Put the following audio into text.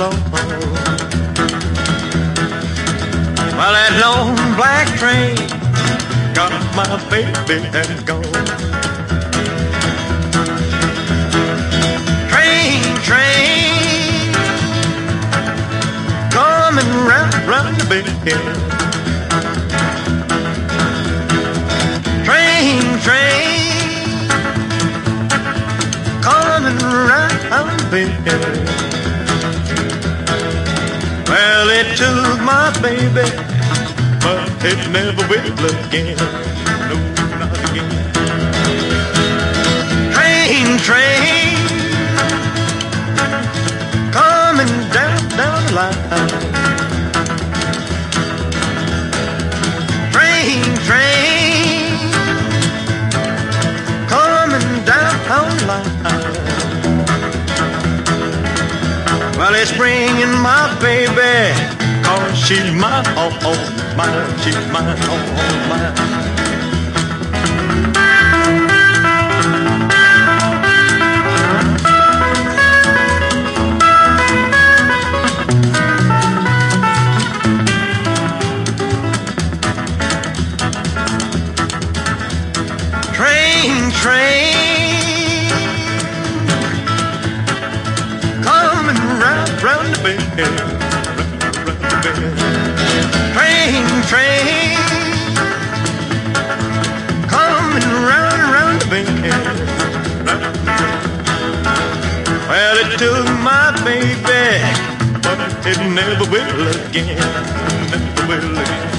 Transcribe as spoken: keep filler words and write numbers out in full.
home. Well, that long black train got my baby and gone. Train, train, coming round, round the bend. Train, train, coming round the bend. Well, it took my baby, but it never will again. No, not again. Train, train, coming down, down the line. Train, train, coming down the line. Well, it's bringing my baby, 'cause she's mine, oh, oh, mine, she's mine, oh, oh, mine. Train, train, coming round, round the bend, round, round the bend. Train, train, coming round, round the bend, round the bend. Well, it took my baby, but it never will again, never will again.